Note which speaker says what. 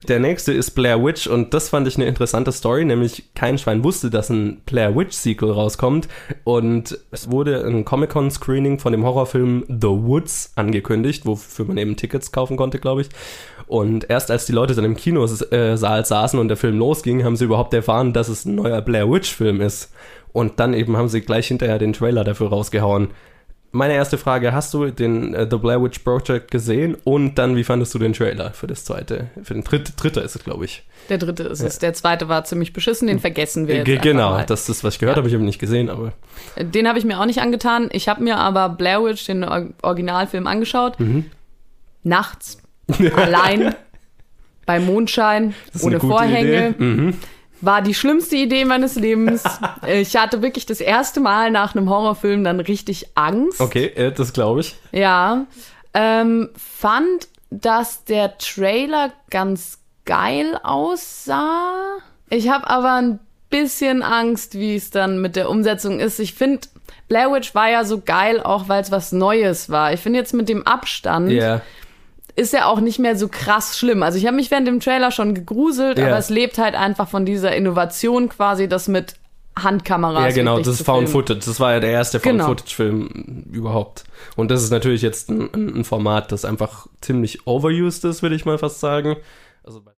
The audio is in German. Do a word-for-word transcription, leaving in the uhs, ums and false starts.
Speaker 1: Der nächste ist Blair Witch und das fand ich eine interessante Story, nämlich kein Schwein wusste, dass ein Blair Witch-Sequel rauskommt und es wurde ein Comic-Con-Screening von dem Horrorfilm The Woods angekündigt, wofür man eben Tickets kaufen konnte, glaube ich. Und erst als die Leute dann im Kinosaal saßen und der Film losging, haben sie überhaupt erfahren, dass es ein neuer Blair Witch-Film ist. Und dann eben haben sie gleich hinterher den Trailer dafür rausgehauen. Meine erste Frage, hast du den uh, The Blair Witch Project gesehen? Und dann, wie fandest du den Trailer für das zweite? Für den dritte, dritte ist es, glaube ich.
Speaker 2: Der dritte ist ja. es. Der zweite war ziemlich beschissen, den vergessen wir jetzt
Speaker 1: G- Genau,
Speaker 2: mal.
Speaker 1: das ist, was ich gehört ja. habe, ich habe ihn nicht gesehen, aber...
Speaker 2: Den habe ich mir auch nicht angetan. Ich habe mir aber Blair Witch, den Originalfilm, angeschaut. Mhm. Nachts, allein, bei Mondschein, ohne Vorhänge. Mhm. War die schlimmste Idee meines Lebens. Ich hatte wirklich das erste Mal nach einem Horrorfilm dann richtig Angst.
Speaker 1: Okay, äh, das glaube ich.
Speaker 2: Ja. Ähm, fand, dass der Trailer ganz geil aussah. Ich habe aber ein bisschen Angst, wie es dann mit der Umsetzung ist. Ich finde, Blair Witch war ja so geil, auch weil es was Neues war. Ich finde jetzt mit dem Abstand...
Speaker 1: Yeah.
Speaker 2: ist ja auch nicht mehr so krass schlimm. Also ich habe mich während dem Trailer schon gegruselt, yeah. aber es lebt halt einfach von dieser Innovation quasi, das mit Handkameras.
Speaker 1: Ja, genau, das ist Found Footage. Das war ja der erste Found
Speaker 2: genau.
Speaker 1: Footage-Film überhaupt. Und das ist natürlich jetzt ein, ein Format, das einfach ziemlich overused ist, würde ich mal fast sagen. Also